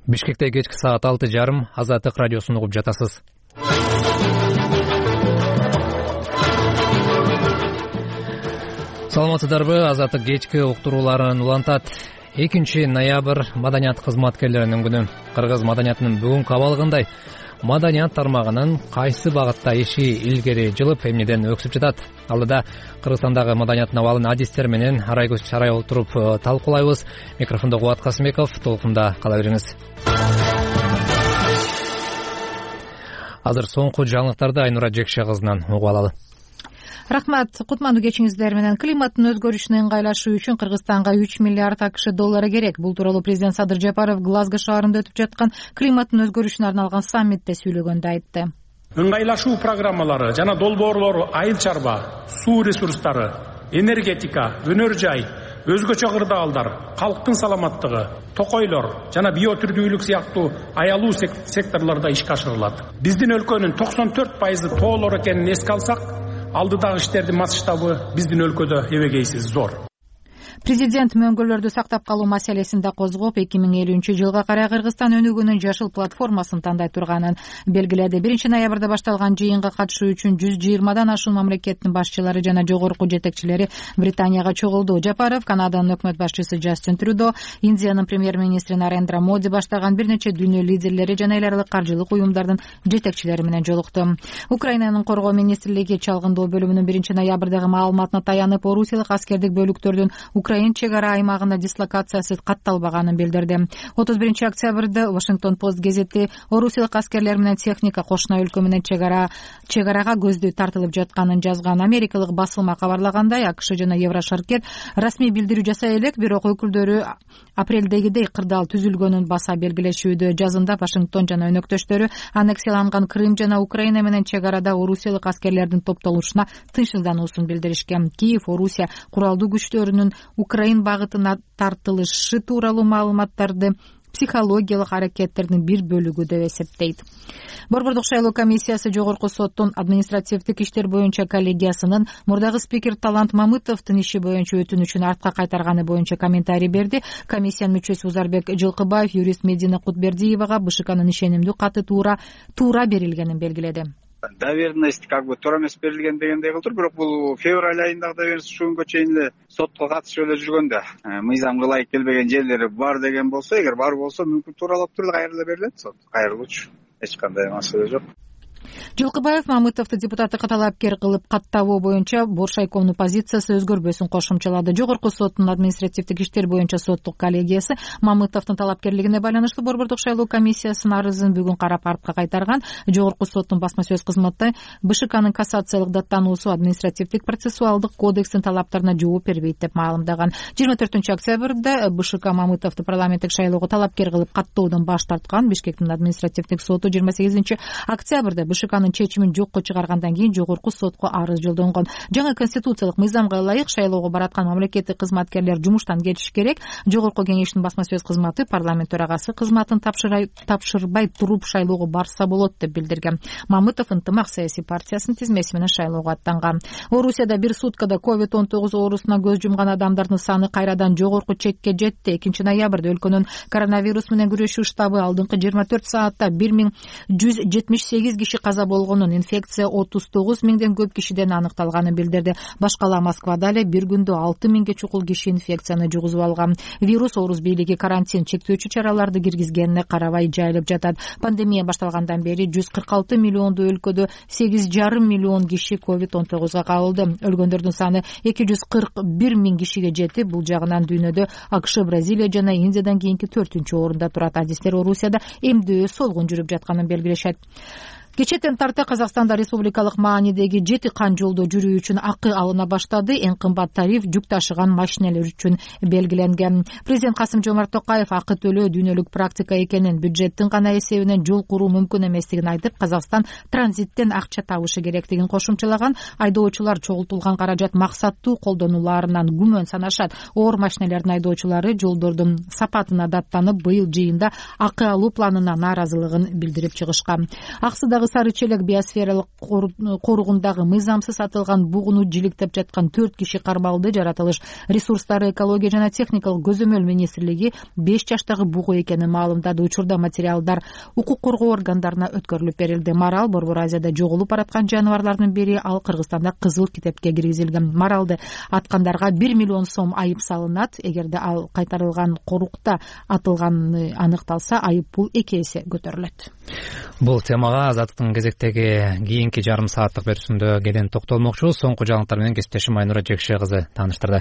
Бишкекте кечки саат 6:30 Азаттык радиосун угуп жатасыз. Саламатсыздарбы? Азаттык кечки уктурууларын улантат. 2 ноябрь маданият кызматкерлеринин күнү. Кыргыз маданиятынын бүгүнкү абалы кандай? Маданият тармагынын кайсы багытта иши илгери жылып, эмнеден өксүп жатат? Алдыда Кыргызстандагы маданияттын абалын адистер менен арай-көз чарай отуруп талкуулайбыз. Микрофондо Кубат Касымбеков, толкунда кала бериңиз. Азыр соңку жаңылыктарды Айнура Жекше кызынан угуп алалы. Рахмат, кутмандуу кечиңиздер менен. Климаттын өзгөрүшүнө ыңгайлашуу үчүн Кыргызстанга 3 миллиард АКШ доллары керек. Бул тууралуу президент Садыр Жапаров Глазго шаарында өтүп жаткан климаттын өзгөрүшүнө арналган саммитте сүйлөгөндө айтты. Ыңгайлашуу программалары жана долбоорлору айыл чарба, суу ресурстары, энергетика, өнөр жай, өзгөчө кырдаалдар, калктын саламаттыгы, токойлор жана биотүрдүүлүк сыяктуу аялуу секторлордо ишке ашырылат. Биздин өлкөнүн 94% тоолор экенин эске алсак, алдыдагы иштердин масштабы биздин өлкөдө эбегейсиз зор. Президент мөңгөлөрдү сактап калуу маселесин да козгоп, 2050 жылга карай Кыргызстан өнүгүүнүн жашыл платформасын тандай турганын белгиледи. 1 ноябрда башталган жыйынга катышуу үчүн 120дан ашуун мамлекеттин башчылары жана жогорку жетекчилери Британияга чогулду. Жапаров Канаданын өкмөт башчысы Джастин Трюдо, Индиянын премьер-министри Нарендра Моди баштаган бир нече дүйнө лидерлери жана эл аралык каржылык уюмдардын жетекчилери менен жолукту. Украинанын коргоо министрлиги чалгындоо бөлүмүнүн 1 ноябрдагы маалыматына таянып, орусиялык аскердик бөлүктөрдүн Украин чек-ара аймагында дислокациясы катталбаганын билдирди. 31 октябрда Washington Post газети орусиялык аскерлер менен техника кошуна өлкө менен чек-арага көздөй тартылып жатканын жазган. Америкалык басылма кабарлагандай, АКШ жана Еврошаркет расмий билдирүү жасай элек, бирок өкүлдөрү апрелдегидей кырдаал түзүлгөнүн баса белгилешүүдө. Жазында Вашингтон жана өнөктөштөрү аннексияланган Крым жана Украина менен чек-арада орусиялык аскерлердин топтолушуна тынчсыздануусун билдиришкен. Киев Орусия куралдуу күчтөрүнүн Украин багытына тартылышы тууралуу маалыматтарды психологиялык аракеттердин бир бөлүгү деп эсептейт. Борбордук шайлоо комиссиясы Жогорку соттун административдик иштер боюнча коллегиясынын мурдагы спикер Талант Мамытовдун иши боюнча өтүнүчүн артка кайтарганы боюнча комментарий берди. Комиссиянын мүчөсү Узарбек Жылкыбаев юрист Медина Кутбердиевага БШКнын ишенимдүү каты туура берилгенин белгиледи. Доверенность туура эмес берилген дегендей кылдыр, бирок бул февраль айындагы доверенность ушунга чейин эле сотко катышып эле жүргөндө мыйзамга ылайык келбеген жерлери бар деген болсо, эгер бар болсо мүмкүн тууралап туруп кайра эле берилет сот. Кайрылуучу эч кандай маселе жок. Жылкыбаев Мамытовду депутаттыкка талапкер кылып каттабоо боюнча Боршайковдун позициясы өзгөрбөсүн кошумчалады. Жогорку соттун административдик иштер боюнча соттук коллегиясы Мамытовдун талапкерлигине байланыштуу борбордук шайлоо комиссиясынын арызын бүгүн карап артка кайтарган. Жогорку соттун басма сөз кызматы БШКнын кассациялык даттануусу административдик процессуалдык кодекстин талаптарына жооп бербейт деп маалымдаган. 24 октябрда БШК Мамытовду парламенттик шайлоого талапкер кылып каттоодон баш тарткан. Бишкектин административдик соту 28 октябрда БШКнын чечимин жокко чыгаргандан кийин жогорку сотко арыз жолдонгон. Жаңы конституциялык мыйзамга ылайык шайлоого бараткан мамлекеттик кызматкерлер жумуштан кетиши керек. Жогорку кеңештин басма сөз кызматы парламент төрагасы кызматын тапшырбай туруп шайлоого барса болот деп билдирген. Мамытов ынтымак саясий партиясынын тизмеси менен шайлоого аттанган. Орусияда бир суткада COVID-19 оорусуна көз жумган адамдардын саны кайрадан жогорку чекке жетти. 2 ноябрда өлкөнүн коронавирус менен күрөшүү штабы алдыңкы 24 саатта 1178 киши каза болгонун, инфекция 39 миңден көп кишиден аныкталганын билдирди. Башкала Москвада эле бир күндө 6 миңге чукул киши инфекцияны жугузуп алган. Вирус орус бийлиги карантин чектөөчү чараларды киргизгенине карабай жайылып жатат. Пандемия башталгандан бери 146 миллиондуу өлкөдө 8,5 миллион киши COVID-19 кабылды. Өлгөндөрдүн саны 241 миң кишиге жетип, бул жагынан дүйнөдө АКШ, Бразилия жана Индиядан кийинки 4-орунда турат. Адистер Орусияда эмдөө солгун жүрүп жатканын белгилешет. Кечетен тарта Казакстанда республикалык маанидеги 7 кан жолдо жүрүү үчүн акы алына баштады. Эң кымбат тариф жүк ташыган машинелер үчүн белгиленген. Президент Касым-Жомарт Токаев акы төлөө дүйнөлүк практика экенин, бюджеттин гана эсебинен жол куруу мүмкүн эместигин айтып, Казакстан транзиттен акча табышы керектигин кошумчалаган. Айдоочулар чогултулган каражат максаттуу колдонуларынан күмөн санашат. Оор машинелердин айдоочулары жолдордун сапатына даттанып, быйыл жыйында акы алуу планына нааразылыгын билдирип чыгышкан. Аксыдагы Кыргызстандагы Сары Челек биосфералык коруугундагы мыйзамсыз атылган бугуну жиликтеп жаткан 4 киши кармалды. Жаратылыш ресурстары, экология жана техникалык көзөмөл министрлиги 5 жаштагы бугу экенин маалымдады. Учурда материалдар укук коргоо органдарына өткөрүлүп берилди. Марал Борбор Азияда жоголуп бараткан жаныбарлардын бири. Ал Кыргызстанда кызыл китепке киргизилген. Маралды аткандарга 1 миллион сом айып салынат. Эгерде ал кайтарылган корукта атылганы аныкталса, айып пул 2 эсе көтөрүлөт. Бул темага Азаттыктын кезектеги кийинки жарым сааттык берүүсүндө кенен токтолмокчубуз. Соңку жаңылыктар менен кесиптешим Айнура Жекше кызы тааныштырды.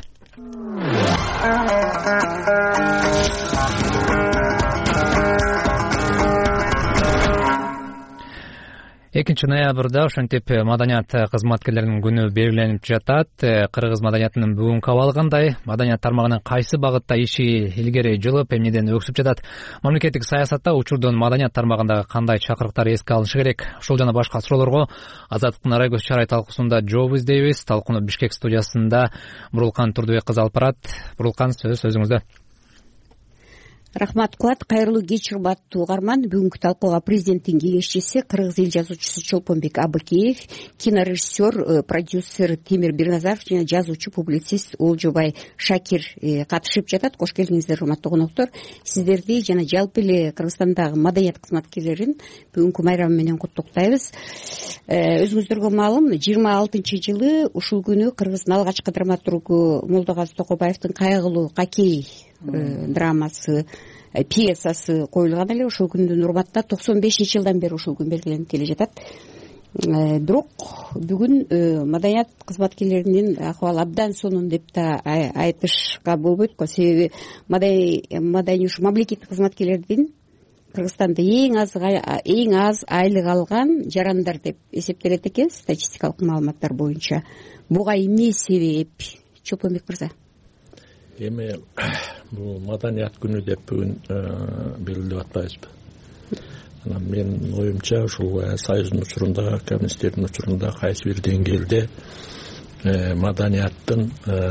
2 ноябрда ошентип маданият кызматкерлеринин күнү белгиленип жатат. Кыргыз маданиятынын бүгүнкү абалы кандай? Маданият тармагынын кайсы багытта иши илгери жылып, эмнеден өксүп жатат? Мамлекеттик саясатта учурдун маданият тармагындагы кандай чакырыктар эске алынышы керек? Ушул жана башка суроолорго Азаттыктын Арай көз чарай талкуусунда жооп издейбиз. Талкууну Бишкек студиясында Бурулкан Турдубек кызы алып барат. Бурулкан, сөз өзүңүздө. Рахмат Кулат, кайрылуу кеч урматтуу угарман. Бүгүнкү талкууга президенттин кеңешчиси, Кыргыз эл жазуучусу Чолпонбек Абыкеев, кинорежиссер, продюсер Темир Бирназаров жана жазуучу, публицист Олжобай Шакир катышып жатат. Кош келиңиздер, урматтуу коноктор. Сиздерди жана жалпы эле Кыргызстандагы маданият кызматкерлерин бүгүнкү майрамы менен куттуктайбыз. Өзүңүздөргө маалым, 26-жылы ушул күнү Кыргыздын алгачкы драматургу Молдогази Токобаевдин Кайгылуу Какей драмасы, пьесасы коюлган эле. Ошол күндүн урматына 95-жылдан бери ушул күн белгиленип келе жатат. Бирок бүгүн маданият кызматкерлеринин акыбалы абдан сонун деп да айтышка болбойт го. Себеби мамлекеттик кызматкерлердин Кыргызстанда эң аз айлык алган жарандар деп эсептелет экен статистикалык маалыматтар боюнча. Буга эмне себеп? Чолпонбек мырза. Эми бул маданият күнү деп бүгүн белгилеп атпайбызбы? Анан менин оюмча ушул союздун учурунда, коммунисттердин учурунда кайсы бир деңгээлде маданияттын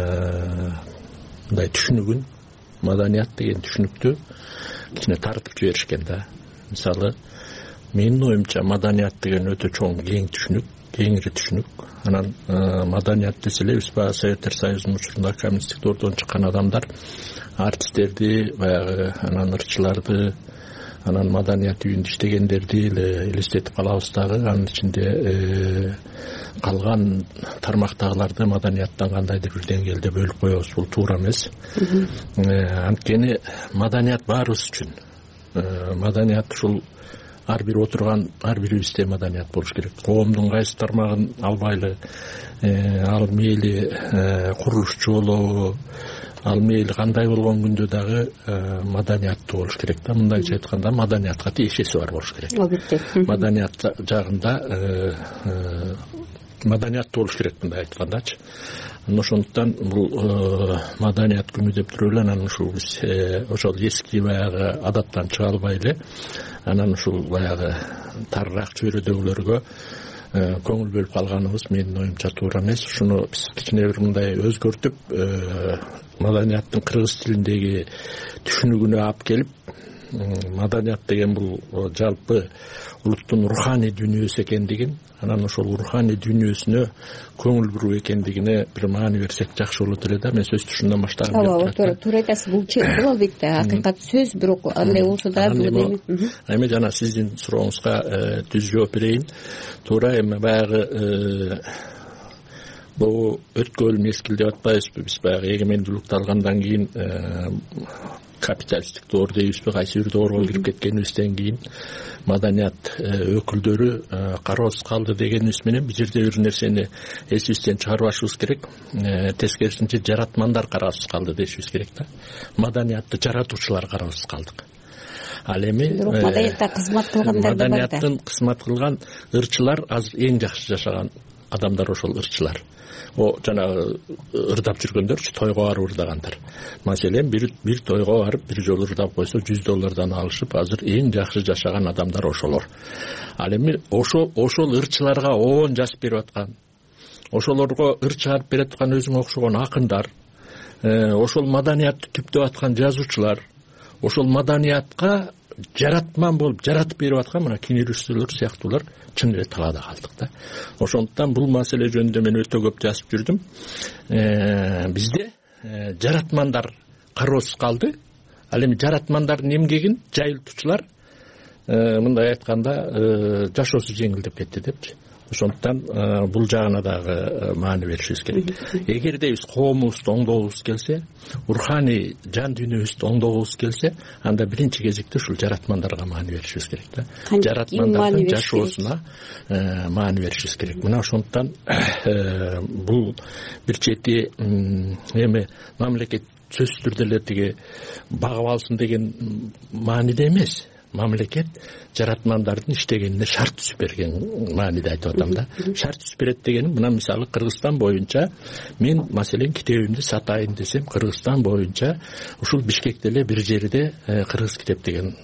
мындай түшүнүгүн, маданият деген түшүнүктү кичине тартып жиберишкен да. Мисалы, менин оюмча маданият деген өтө чоң, кең түшүнүк, кеңири түшүнүк. Анан маданият десе эле биз баягы Советтер Союзунун учурунда коммунисттик доордон чыккан адамдар артисттерди, баягы анан ырчыларды, анан маданият үйүндө иштегендерди эле элестетип калабыз дагы. Анын ичинде калган тармактагыларды маданияттан кандайдыр бир деңгээлде бөлүп коебуз. Бул туура эмес. Анткени маданият баарыбыз үчүн. Маданият ушул ар бир отурган ар бирибизде маданият болуш керек. Коомдун кайсы тармагын албайлы, ал мейли курулушчу болобу, ал мейли кандай болгон күндө дагы маданияттуу болуш керек да. Мындайча айтканда, маданиятка тиешеси бар болуш керек. Албетте. Маданият жагында маданияттуу болуш керек, мындай айткандачы. Ошондуктан бул маданият күнү деп туруп эле анан ушул биз ошол эски баягы адаттан чыга албай эле анан ушул баягы тарыраак чөйрөдөгүлөргө көңүл бөлүп калганыбыз менин оюмча туура эмес. Ушуну биз кичине бир мындай өзгөртүп маданияттын кыргыз тилиндеги түшүнүгүнө алып келип, маданият деген бул жалпы улуттун руханий дүйнөсү экендигин, анан ошол руханий дүйнөсүнө көңүл буруу экендигине бир маани берсек жакшы болот эле да. Мен сөздү ушундан баштагым келип турат. Туура айтасыз. Бул албетте акыйкат сөз, бирок андай болсо да эми жана сиздин сурооңузга түз жооп берейин. Туура, эми баягы бул өткөн мезгил деп атпайбызбы? Биз баягы эгемендүүлүктү алгандан кийин капиталисттик доор дейбизби, кайсы бир доорго кирип кеткенибизден кийин маданият өкүлдөрү кароосуз калды дегенибиз менен бул жерде бир нерсени эсибизден чыгарбашыбыз керек. Тескерисинче жаратмандар кароосуз калды дешибиз керек да. Маданиятты жаратуучулар кароосуз калдык. Ал эми маданиятта кызмат кылгандар да бар да. Маданияттын кызмат кылган ырчылар азыр эң жакшы жашаган адамдар ошол ырчылар. Жанагы ырдап жүргөндөрчү, тойго барып ырдагандар. Маселен, бир тойго барып, бир жолу ырдап койсо $100 алышып, азыр эң жакшы жашаган адамдар ошолор. Ал эми ошол ырчыларга оон жазып берип аткан, ошолорго ыр чыгарып берип аткан өзүңө окшогон акындар, ошол маданиятты түптөп аткан жазуучулар, ошол маданиятка жаратман болуп жаратып берип аткан мына кинорежиссерлер сыяктуулар чын эле талаада калдык да. Ошондуктан бул маселе жөнүндө мен өтө көп жазып жүрдүм. Бизде жаратмандар кароосуз калды. Ал эми жаратмандардын эмгегин жайылтуучулар мындай айтканда жашоосу жеңилдеп кетти депчи. Ошондуктан бул жагына дагы маани беришибиз керек. Эгерде биз коомубузду оңдогубуз келсе, руханий жан дүйнөбүздү оңдогубуз келсе, анда биринчи кезекте ушул жаратмандарга маани беришибиз керек да. Жаратмандардын жашоосуна маани беришибиз керек. Мына ошондуктан бул бир чети эми мамлекет сөзсүз түрдө эле тиги багып алсын деген мааниде эмес. Мамлекет жаратмандардын иштегенине шарт түзүп берген мааниде айтып атам да. Шарт түзүп берет дегеним мына мисалы Кыргызстан боюнча мен маселен китебимди сатайын десем, Кыргызстан боюнча ушул Бишкекте эле бир жерде Кыргыз китеп деген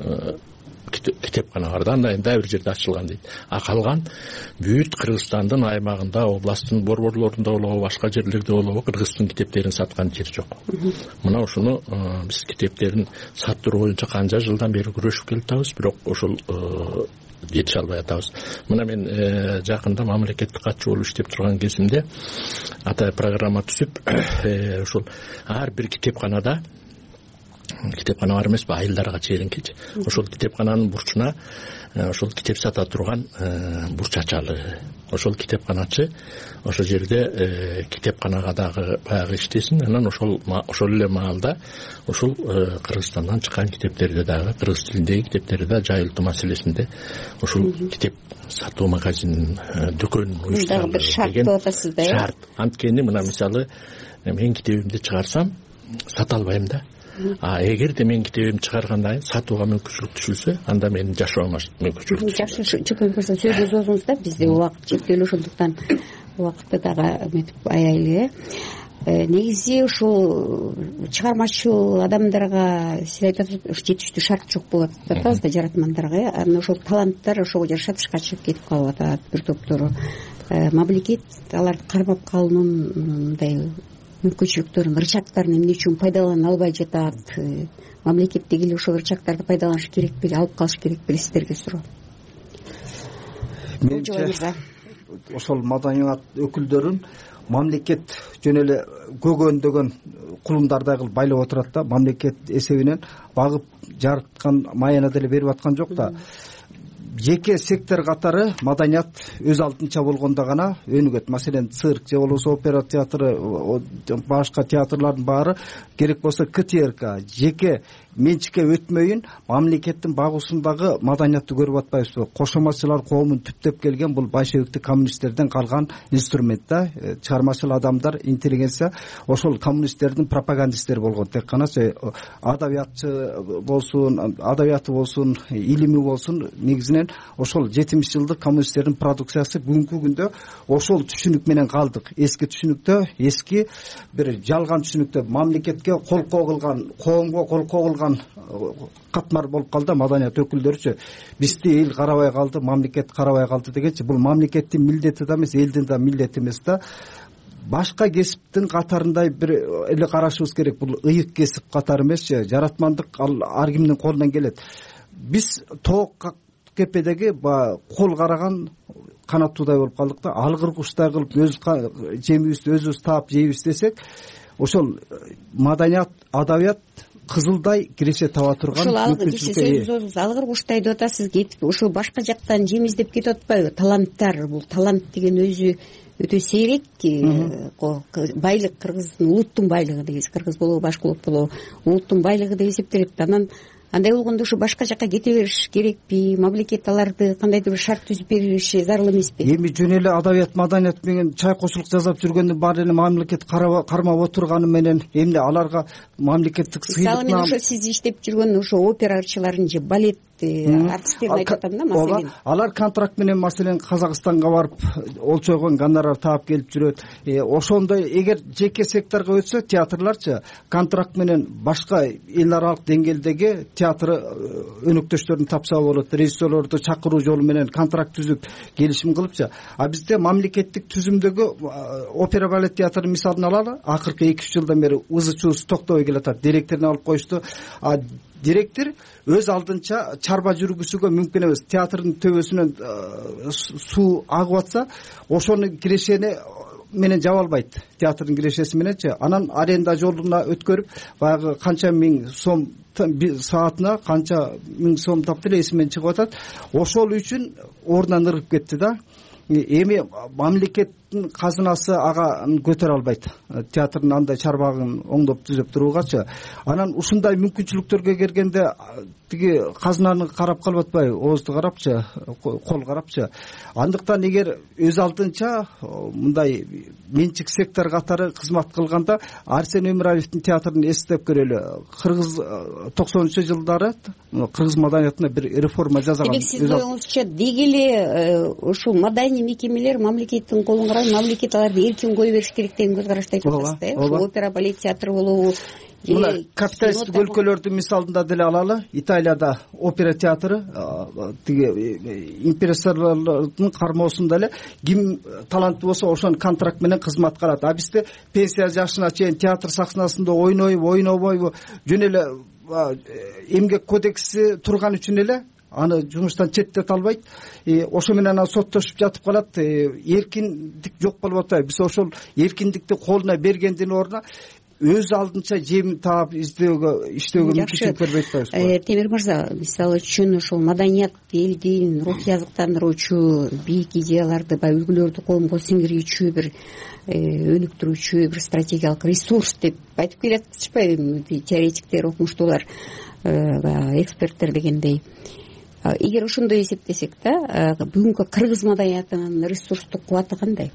китепкана бар да, анда дагы бир жерде ачылган дейт. А калган бүт Кыргызстандын аймагында, областтын борборлорунда болобу, башка жерлерде болобу Кыргыздын китептерин саткан жер жок. Мына ушуну биз китептерин саттыруу боюнча канча жылдан бери күрөшүп келатабыз, бирок ошол жетише албай атабыз. Мына мен жакында мамлекеттик катчы болуп иштеп турган кезимде ата программа түзүп ошол ар бир китепканада китепкана бар эмеспи, айылдарга чейинкичи. Ошол китепкананын бурчуна ошол китеп сата турган бурч ачалы. Ошол китепканачы ошол жерде китепканага дагы баягы иштесин. Анан ошол эле маалда ошол Кыргызстандан чыккан китептерди дагы, кыргыз тилиндеги китептерди да жайылтуу маселесинде ошол китеп сатуу магазинин дүкөнүн уюштуруу бир шарт деп атасыз да. Шарт. Анткени мына мисалы мен китебимди чыгарсам сата албайм да. Эгерде мен китебимди чыгаргандан кийин сатууга мүмкүнчүлүк түшүлсө, анда менин жашоомо мүмкүнчүлүк түшөт. Жакшы, чыккан сөзү созуңуз да, бизде убакыт чектелүү, ошондуктан убакытты дагы эметип аяйлы. Негизи ушул чыгармачыл адамдарга сиз айтасыз, жетиштүү шарт жок болот деп атасыз да, жаратмандарга. Анан ошол таланттар ошого жашап тышка чыгып кетип калып атат бир топтору. Мамлекет аларды кармап калуунун мындай мүмкүнчүлүктөрүн, ырчактарын эмне үчүн пайдалана албай жатат? Мамлекет деги эле ошол ырчактарды пайдаланыш керек беле, алып калыш керек беле, сиздерге суроо. Менимче ошол маданият өкүлдөрүн мамлекет жөн эле көгөндөгөн кулундардай кылып байлап отурат да, мамлекет эсебинен багып жараткан маяна деле берип аткан жок да. Жеке сектор катары маданият өз алдынча болгондо гана өнүгөт. Маселен, цирк же болбосо опера театры, башка театрлардын баары керек болсо КТРК жеке менчикке өтмөйүн мамлекеттин багуусундагы маданиятты көрүп атпайбызбы? Кошомачылар коомун түптөп келген бул большевиктик коммунисттерден калган инструмент да. Чыгармачыл адамдар, интеллигенция ошол коммунисттердин пропагандисттери болгон. Тек гана адабиятчы болсун, адабияты болсун, илими болсун, негизинен ошол 70 жылдык коммунисттердин продукциясы. Бүгүнкү күндө ошол түшүнүк менен калдык. Эски түшүнүктө, эски бир жалган түшүнүктө мамлекетке колкоо кылган, коомго колкоо кылган катмар болуп калды. Маданият өкүлдөрүчү бизди эл карабай калды, мамлекет карабай калды дегенчи, бул мамлекеттин милдети да эмес, элдин да милдети эмес да. Башка кесиптин катарындай бир эле карашыбыз керек. Бул ыйык кесип катары эмесчи, жаратмандык ар кимдин колунан келет. Биз тоок кепедеги кол караган канаттуудай болуп калдык да. Алгыр куштай кылып өз жемибизди өзүбүз таап жейбиз десек, ошол маданият, адабият кызылдай киреше таба турган мүмкүнчүлүк. Алгыр куштай деп атасыз, кетип ошол башка жактан жем издеп кетип атпайбы? Таланттар, бул талант деген өзү өтө сейрек байлык, кыргыздын улуттун байлыгы дегенсиз, кыргыз болобу, башка улут болобу, улуттун байлыгы деп эсептелет. Анан андай болгондо ушу башка жакка кете бериш керекпи? Мамлекет аларды кандайдыр бир шарт түзүп бериши зарыл эмеспи? Эми жөн эле адабият, маданият менен чайкоочулук жасап жүргөндүн баары эле мамлекет кармап отурганы менен эмне аларга мамлекеттик сыйлык. Мен ошо сиз иштеп жүргөн ошо опера ырчыларын же балет артисттерин айтып атам да, маселен. Алар контракт менен маселен Казакстанга барып олчойгон гонорар таап келип жүрөт. Ошондой эгер жеке секторго өтсө, театрларчы контракт менен башка эл аралык деңгээлдеги театр өнөктөштөрүн тапса болот, режиссерлорду чакыруу жолу менен контракт түзүп келишим кылыпчы. А бизде мамлекеттик түзүмдөгү опера балет театрын мисалын алалы. Акыркы 2-3 жылдан бери ызы-чуусу токтобой келатат. Директорун алып коюшту. А директор өз алдынча чарба жүргүзүүгө мүмкүн эмес. Театрдын төбөсүнөн суу агып атса, ошону кирешени менен жаба албайт. Театрдын кирешеси мененчи. Анан аренда жолуна өткөрүп, баягы канча миң сом саатына канча миң сом таптыр эсимен чыгып атат. Ошол үчүн ордунан ыргып кетти да. Эми мамлекеттин казынасы ага көтөрө албайт. Театрдын андай чарбагын оңдоп түзөп туруугачы. Анан ушундай мүмкүнчүлүктөргө келгенде тиги казынаны карап калып атпайбы, оозду карапчы, кол карапчы. Андыктан эгер өз алдынча мындай менчик сектор катары кызмат кылганда, Арсен Өмүралиевдин театрын эстеп көрөлү. Кыргыз 90-жылдары кыргыз маданиятына бир реформа жасаган. Демек сиздин оюңузча деги эле ушул маданий мекемелер мамлекеттин колун карап, мамлекет аларды эркин кое бериш керек деген көз карашты айтып атасыз да. Ушул опера балет театры болобу? Мына капиталисттик өлкөлөрдүн мисалында деле алалы. Италияда опера театры тиги импрессорлордун кармоосунда эле ким таланттуу болсо ошонун контракт менен кызмат кылат. А бизде пенсия жашына чейин театр сахнасында ойнойбу, ойнобойбу, жөн эле эмгек кодекси турган үчүн эле аны жумуштан четтете албайт. Ошо менен анан соттошуп жатып калат. Эркиндик жок болуп атпайбы? Биз ошол эркиндикти колуна бергендин ордуна өз алдынча жем таап иштөөгө мүмкүнчүлүк бербей атпайбызбы? Темир мырза, мисалы үчүн ошол маданият элдин рух языктандыруучу бийик идеяларды, баягы үлгүлөрдү коомго сиңирүүчү бир өнүктүрүүчү бир стратегиялык ресурс деп айтып келатышпайбы теоретиктер, окумуштуулар, эксперттер дегендей. Эгер ошондой эсептесек да, бүгүнкү кыргыз маданиятынын ресурстук кубаты кандай?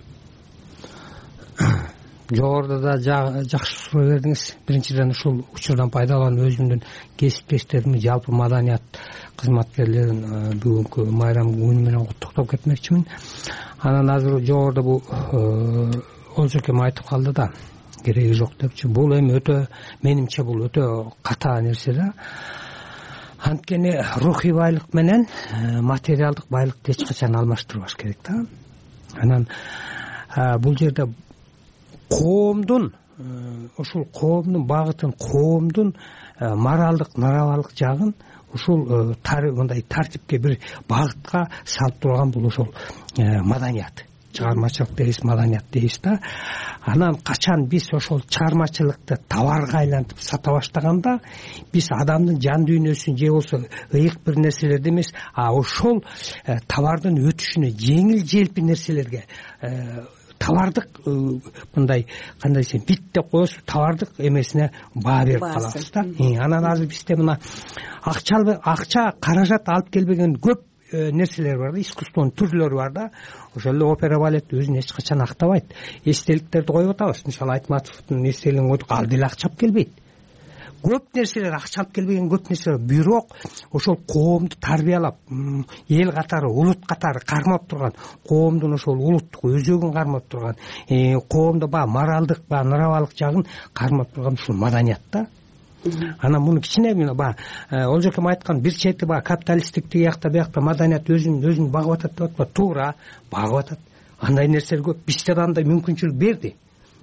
Жогоруда да жакшы суроо бердиңиз. Биринчиден ушул учурдан пайдаланып өзүмдүн кесиптештеримди, жалпы маданият кызматкерлерин бүгүнкү майрам күнү менен куттуктап кетмекчимин. Анан азыр жогоруда бул Олжокем айтып калды да, кереги жок депчи. Бул эми өтө, менимче бул өтө ката нерсе да. Анткени рухий байлык менен материалдык байлыкты эч качан алмаштырбаш керек да. Анан бул жерде коомдун, ушул коомдун багытын, коомдун моралдык, наравалык жагын ушул мындай тартипке, бир багытка салып турган бул ошол маданият, чыгармачылык дейбиз, маданият дейбиз да. Анан качан биз ошол чыгармачылыкты товарга айлантып сата баштаганда, биз адамдын жан дүйнөсүн же болсо ыйык бир нерселерди эмес, ошол товардын өтүшүнө жеңил желпи нерселерге, товардык мындай кандай десем, бит деп коесуз, товардык эмесине баа берип калабыз да. Анан азыр бизде мына акча, каражат алып келбеген көп нерселер бар да, искусствонун түрлөрү бар да. Ошол эле опера балет өзүн эч качан актабайт. Эстеликтерди коюп атабыз. Мисалы Айтматовдун эстелигин койдук, ал деле акча алып келбейт. Көп нерселер акча алып келбеген, көп нерселер. Бирок ошол коомду тарбиялап, эл катары, улут катары кармап турган, коомдун ошол улуттук өзөгүн кармап турган, коомдо моралдык, наравалык жагын кармап турган ушул маданият да. Анан муну кичине Олжокем айткан бир чети капиталисттик тиякта биякта маданият өзүн багып атат деп атпайбы? Туура, багып атат. Андай нерселер көп. Бизде да андай мүмкүнчүлүк берди.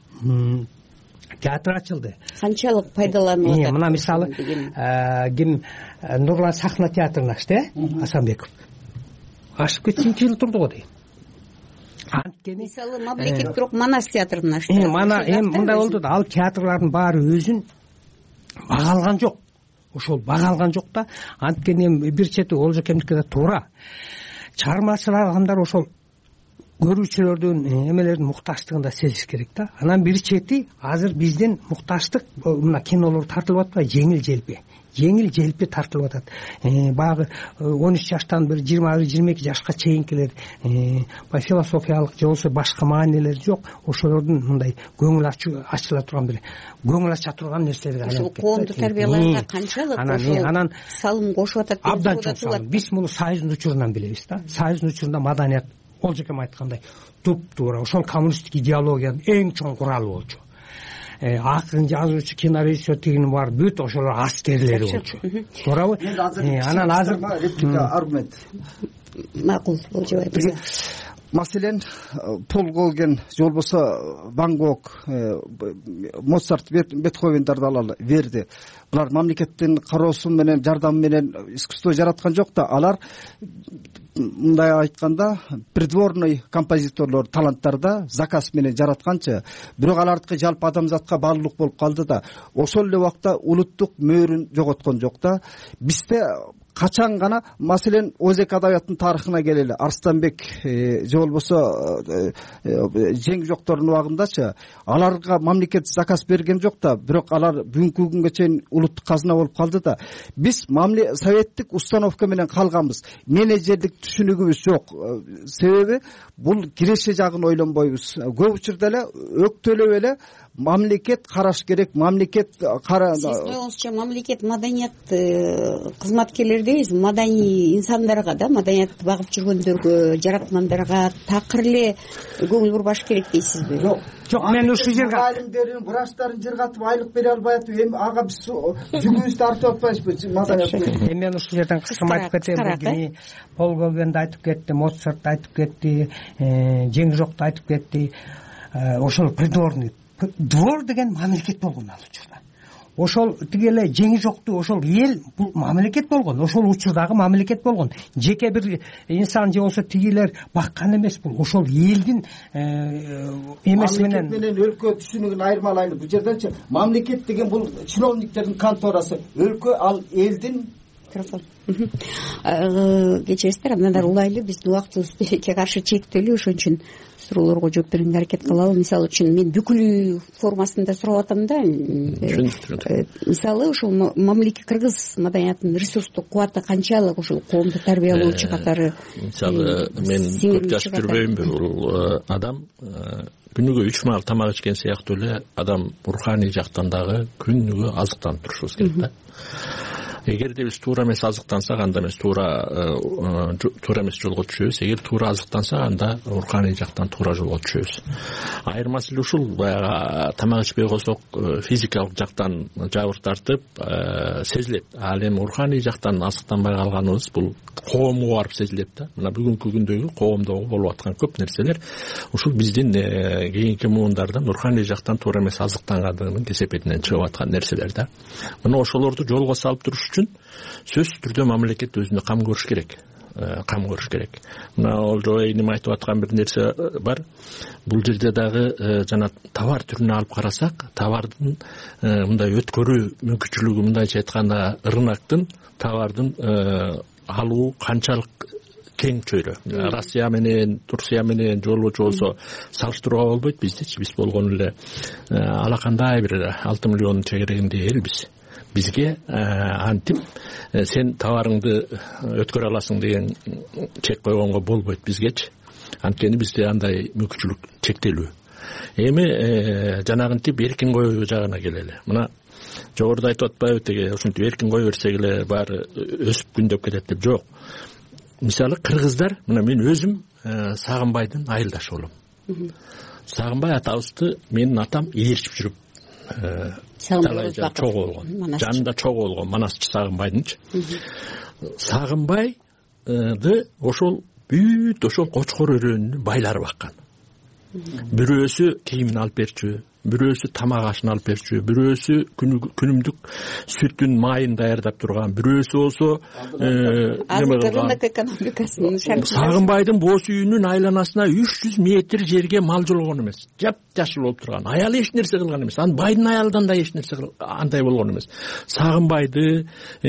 Театр ачылды. Канчалык пайдаланып атат? Мына мисалы ким Нурлан сахна театрын ачты, Асанбеков. Ашып кеткенчи жыл турду го дейм. Анткени мисалы мамлекет бирок Манас театрын ачты. Мындай болду да, ал театрлардын баары өзүн бага алган жок. Ошол бага алган жок да. Анткени бир чети Олжокемдики да туура. Чыгармачылар адамдар ошол көрүүчүлөрдүн эмелердин муктаждыгын да сезиш керек да. Анан бир чети азыр биздин муктаждык мына кинолор тартылып атпайбы? Жеңил желпи тартылып атат. Баягы 13 жаштан бир 21-22 жашка чейинкилер философиялык же болбосо башка маанилер жок. Ошолордун мындай көңүл ачыла турган бир көңүл ача турган нерселерге айланып кетти. Ошол коомду тарбиялаганга канчалык ошол салым кошуп атат? Абдан чоң. Биз муну Союздун учурунан билебиз да. Союздун учурунда маданият Олжокем айткандай туп-туура ошол коммунисттик идеологиянын эң чоң куралы болчу. акын, жазуучу, кинорежиссер тигини бар бүт ошолор аскерлери болчу. Туурабы? Анан азыр реплика, аргумент. Макул, Олжобай мырза. Маселен, Пол Голген же болбосо Ван Гог, Моцарт, Бетховендерди алалы, Верди. Булар мамлекеттин кароосу менен, жардамы менен искусство жараткан жок да, алар мындай айтканда придворный композиторлор, таланттарда заказ менен жаратканчы, бирок алардыкы жалпы адамзатка баалуулук болуп калды да, ошол эле убакта улуттук мөөрүн жоготкон жок да. Бизде качан гана, маселен Өзек адабияттын тарыхына келели, Арстанбек же болбосо Жеңип жоктордун убагындачы аларга мамлекет заказ берген жок да, бирок алар бүгүнкү күнгө чейин улуттук казына болуп калды да. Биз советтик установка менен калганбыз, менеджерлик түшүнүгүбүз жок. Себеби бул киреше жагын ойлонбойбуз. Көп учурда эле өктөлөп эле мамлекет караш керек, мамлекет Сиздин оюңузча мамлекет маданият кызматкерлердейбиз, маданий инсандарга да, маданиятты багып жүргөндөргө, жаратмандарга такыр эле көңүл бурбаш керек дейсизби? Жок, мен ушул жерге айылымдердин, врачтарын жыргатып айлык бере албай атып, эми ага биз жүгүбүздү артып атпайбызбы маданиятты? Мен ушул жерден кыскам айтып кетейин. Пол Голгенди айтып кетти, Моцарт айтып кетти, Жеңип жокто айтып кетти. Ошол придворный двор деген мамлекет болгон ал учурда. Ошол тигеле Жеңип жокту ошол эл бул мамлекет болгон, ошол учурдагы мамлекет болгон. Жеке бир инсан же болсо тигилер баккан эмес, бул ошол элдин эмеси менен. Мамлекет менен өлкө түшүнүгүн айырмалайлы. Бул жерденчи мамлекет деген бул чиновниктердин конторасы, өлкө ал элдин. Кечиресиздер, андан улайлы, биздин убактыбыз берекке каршы чектелүү, ошон үчүн суроолорго жооп берүүгө аракет кылалы. Мисалы үчүн мен бүкүл формасында сурап атам да. Мисалы ушул мамлекет кыргыз маданиятынын ресурстук кубаты канчалык, ушул коомду тарбиялоочу катары. Мисалы мен көп жашап жүрбөймүнбү, бул адам күнүгө 3 маал тамак ичкен сыяктуу эле адам руханий жактан дагы күнүгө азыктанып турушубуз керек да. Эгерде биз туура эмес азыктансак, анда эмес туура эмес жолго түшөбүз. Эгер туура азыктансак, анда руханий жактан туура жолго түшөбүз. Айырмасы эле ушул, баягы тамак ичпей койсок физикалык жактан жабыр тартып сезилет. Ал эми руханий жактан азыктанбай калганыбыз бул коомго барып сезилет да. Мына бүгүнкү күндөгү коомдогу болуп аткан көп нерселер ушул биздин кийинки муундардан руханий жактан туура эмес азыктангандыгынын кесепетинен чыгып аткан нерселер да. Мына ошолорду жолго салып туруш үчүн сөзсүз түрдө мамлекет өзүнө кам көрүш керек. Мына Олжобай эми айтып аткан бир нерсе бар. Бул жерде дагы жана товар түрүнө алып карасак, товардын мындай өткөрүү мүмкүнчүлүгү, мындайча айтканда рыноктун товардын алуу канчалык кең чөйрө. Россия менен, Турция менен жолбочу болсо салыштырууга болбойт. Биз болгон эле алакандай бир 6 миллион чегерегинде элбиз. Бизге антип сен товарыңды өткөрө аласың деген чек койгонго болбойт бизгечи. Анткени бизде андай мүмкүнчүлүк чектелүү. Эми жанагынтип эркин коюу жагына келели. Мына жогоруда айтып атпайбы, теге ушинтип эркин кое берсек эле баары өсүп күндөп кетет деп? Жок. Мисалы кыргыздар, мына мен өзүм Сагынбайдын айылдашы болом. Сагынбай атабызды менин атам ээрчип жүрүп чогуу болгон. Жанында чогуу болгон Манасчы Сагынбайдынчы. Сагынбайды ошол бүт ошол Кочкор өрөөнүн байлары баккан. Бирөөсү кийимин алып берчү, бирөөсү тамак ашын алып берчү, бирөөсү күнүмдүк сүттүн майын даярдап турган, бирөөсү болсо рынок экономикасынын шарты. Сагынбайдын боз үйүнүн айланасына 300 метр жерге мал жолгон эмес. Жап-жашыл болуп турган. Аялы эч нерсе кылган эмес. Анын байдын аялдан да эч нерсе андай болгон эмес. Сагынбайды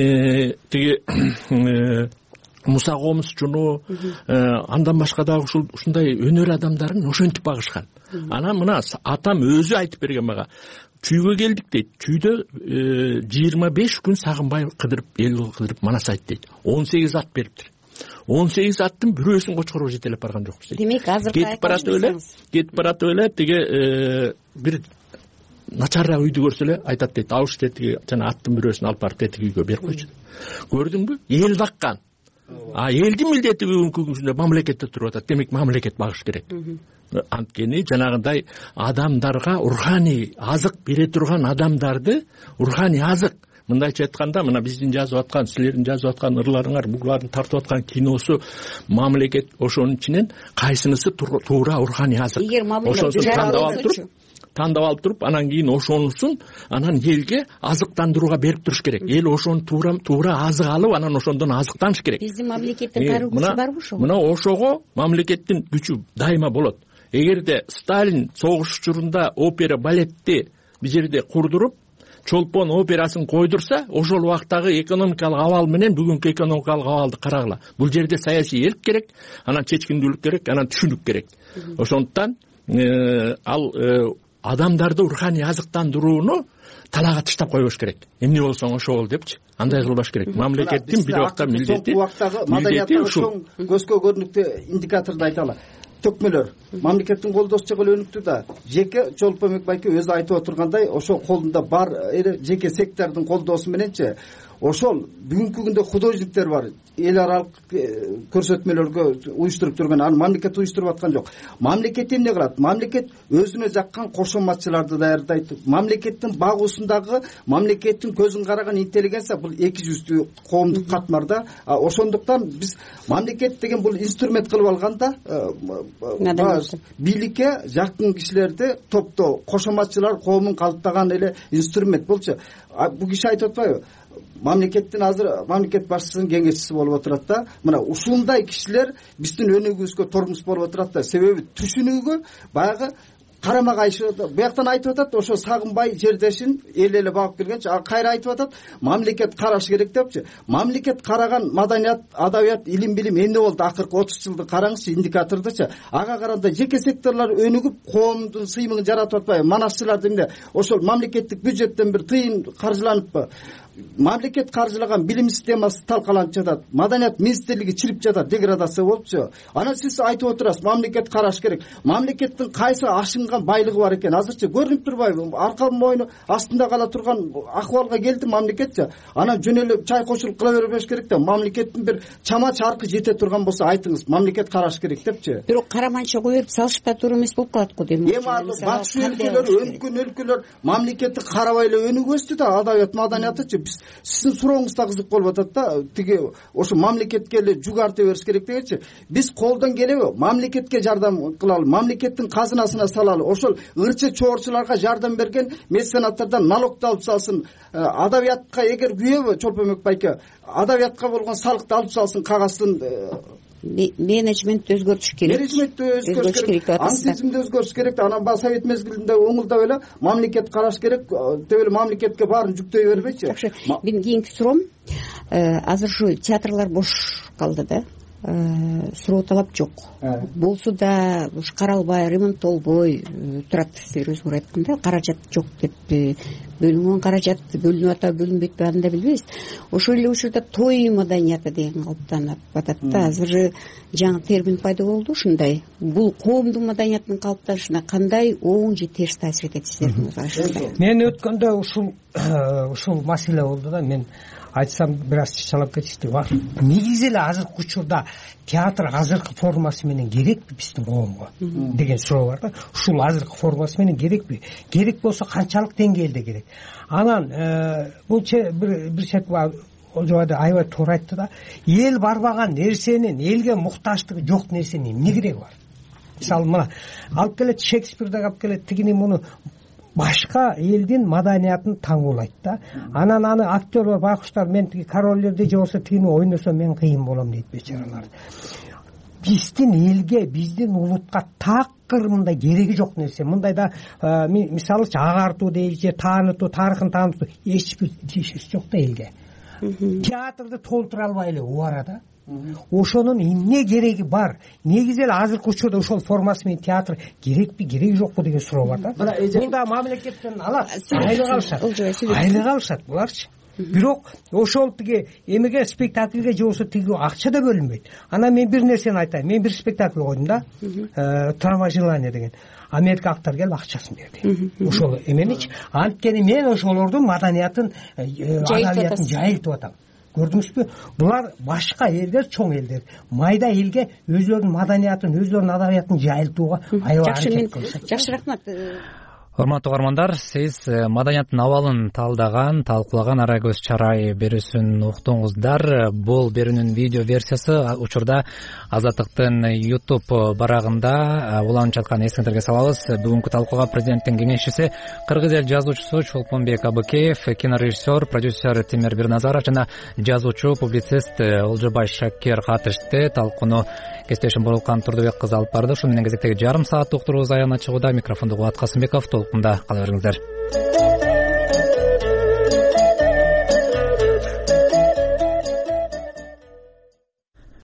тиги Муса Комузчуну, андан башка дагы ушундай өнөр адамдарын ошентип багышкан. Анан мына атам өзү айтып берген мага. Чүйгө келдик дейт. Чүйдө 25 күн Сагынбай кыдырып, эл кыдырып манас айт дейт. 18 ат бериптир. 18 аттын бирөөсүн Кочкорго жетелеп барган жокпуз дейт. Демек азыр кетип барат эле тиги бир начарраак үйдү көрсө эле айтат дейт. Ауш тетиги жана аттын бирөөсүн алып барып тетиги үйгө берип койчу. Көрдүңбү? Эл баккан. Элдин милдети бүгүнкү күндө мамлекетте туруп атат. Демек мамлекет багыш керек. анткени жанагындай адамдарга руханий азык бере турган адамдарды руханий азык мындайча айтканда мына биздин жазып аткан силердин жазып аткан ырларыңар булардын тартып аткан киносу мамлекет ошонун ичинен кайсынысы туура руханий азык ошонусун тандап алып туруп анан кийин ошонусун анан элге азыктандырууга берип туруш керек. Эл ошону туура азык алып анан ошондон азыктаныш керек. Биздин мамлекеттин каруу күчү барбы ошого? Мына ошого мамлекеттин күчү дайыма болот. Эгерде Сталин согуш учурунда опера балетти бул жерде курдуруп чолпон операсын койдурса, ошол убактагы экономикалык абал менен бүгүнкү экономикалык абалды карагыла. Бул жерде саясий эрк керек, анан чечкиндүүлүк керек, анан түшүнүк керек. Ошондуктан ал адамдарды руханий азыктандырууну талаага таштап койбош керек. Эмне болсоң ошо бол депчи. Андай кылбаш керек. Мамлекеттин бир убакта милдети ушул көзгө көрүнүктүү индикаторду айталы. Төкмөлөр мамлекеттин колдоосу жагы өнүктү да, жеке Чолпонбек байке өзү айтып отургандай, ошол колунда бар жеке сектордун колдоосу мененчи ошол бүгүнкү күндө художниктер бар, эл аралык көрсөтмөлөргө уюштуруп жүргөн. Аны мамлекет уюштуруп аткан жок. Мамлекет эмне кылат? Мамлекет өзүнө жаккан кошоматчыларды даярдайт. Мамлекеттин багуусундагы мамлекеттин көзүн караган интеллигенция бул эки жүздүү коомдук катмар да. Ошондуктан биз мамлекет деген бул инструмент кылып алганда бийликке жакын кишилерди топтоо, кошоматчылар коомун калыптаган эле инструмент болчу. Бул киши айтып атпайбы? Мамлекеттин азыр мамлекет башчысынын кеңешчиси болуп отурат да. Мына ушундай кишилер биздин өнүгүүбүзгө тормуз болуп отурат да. Себеби түшүнүүгө баягы карама кайшы бияктан айтып атат, ошо Сагынбай жердешин эл багып келгенчи кайра айтып атат, мамлекет караш керек депчи. Мамлекет караган маданият, адабият, илим билим эмне болду акыркы 30 жылды караңызчы, индикатордучу. Ага караганда жеке секторлор өнүгүп, коомдун сыймыгын жаратып атпайбы? Манасчылар эмне? Ошол мамлекеттик бюджеттен бир тыйын каржыланыппы? Мамлекет каржылаган билим системасы талкаланып жатат. Маданият министрлиги чирип жатат, деградация болупчу. Анан сиз айтып отурасыз, мамлекет караш керек. Мамлекеттин кайсы ашынган байлыгы бар экен азырчы көрүнүп турбайбы? Арка мойну астында кала турган акыбалга келди мамлекетчи. Анан жөн эле чай кошулуп кыла бербеш керек да. Мамлекеттин бир чама чаркы жете турган болсо айтыңыз, мамлекет караш керек депчи. Бирок караманча коюп салышпа туура эмес болуп калат го дейм. Батыш өлкөлөр, өнүккөн өлкөлөр мамлекетти карабай эле өнүгүп өстү да, адабият, маданиятычы. Сиздин сурооңуз да кызык болуп атат да. Тиги ошо мамлекетке эле жүк арта бериш керек дегенчи. Биз колдон келеби? Мамлекетке жардам кылалы, мамлекеттин казынасына салалы. Ошол ырчы чоорчуларга жардам берген меценаттардан налогду алып салсын. Адабиятка эгер күйөбү Чолпонбек байке, адабиятка болгон салыкты алып салсын, кагаздын менеджментти өзгөртүш керек. Менеджментти өзгөртүш керек. Антизмди өзгөртүш керек. Анан баягы совет мезгилинде оңулдап эле мамлекет караш керек. Деп эле мамлекетке баарын жүктөй бербейчи. Жакшы. Мен кийинки суроом, азыр ушу театрлар бош калды да. Суроо талап жок. Болсо да уш каралбай, ремонттолбой турат. Силер өзүңөр айтканда каражат жок деп, бөлүнгөн каражат бөлүнүп атабы, бөлүнбөйтпү аны да билбейбиз. Ошол эле учурда той маданияты деген калыптанып атат да. Азыр жаңы термин пайда болду ушундай. Бул коомдун маданиятынын калыптанышына кандай оң же терс таасир этет силердин карашыңызда? Мен өткөндө ушул маселе болду да. Мен айтсам бир аз чачалап кетишти. Негизи эле азыркы учурда театр азыркы формасы менен керекпи биздин коомго деген суроо бар да. Ушул азыркы формасы менен керекпи? Керек болсо канчалык деңгээлде керек? Анан бул бир чет ол жобада аябай туура айтты да. Эл барбаган нерсенин, элге муктаждыгы жок нерсенин эмне кереги бар? Мисалы мына алып келет Шекспирди алып келет, тигини муну башка элдин маданиятын таңуулайт да. Анан аны актерлор, байкуштар мен тиги короллерди же болсо тигини ойносо мен кыйын болом дейт бечаралар. Биздин элге, биздин улутка такыр мындай кереги жок нерсе. Мындай да мисалычы агартуу дейбиз же таанытуу, тарыхын таанытуу эч бир жок да элге. Театрды толтура албай эле убара да. Ошонун эмне кереги бар? Негизи эле азыркы учурда ошол формасы менен театр керекпи, кереги жокпу деген суроо бар да. Бул да мамлекеттен алат, айлык алышат буларчы. Бирок ошол тиги эмеге, спектакльге же болсо тиги акча да бөлүнбөйт. Анан мен бир нерсени айтайын. Мен бир спектакль койдум да. Трава желания деген. Америка актар келип акчасын берди. Ошол эменичи. Анткени мен ошолордун маданиятын, адабиятын жайылтып атам. көрдүңүзбү? Булар башка элдер, чоң элдер майда элге өзлөрүнүн маданиятын, өзлөрүнүн адаbiятын жайылтууга аябай аракет кылышат. Жакшы, рахмат. Урматтуу угармандар, сиз маданияттын абалын талдаган, талкуулаган ара көз чарай берүүсүн уктуңуздар. Бул берүүнүн видео версиясы учурда Азаттыктын YouTube барагында уланып жатканын эсиңиздерге салабыз. Бүгүнкү талкууга президенттин кеңешчиси, кыргыз эл жазуучусу Чолпонбек Абыкеев, кинорежиссер, продюсер Тимир Бирназаров жана жазуучу, публицист Олжобай Шакер катышты. Талкууну кесиптешим Бурулкан Турдубек кызы алып барды. Ушуну менен кезектеги жарым сааттык уктуруубуз аягына чыгууда. Микрофонду Кубат Касымбеков, толкунда кала бериңиздер.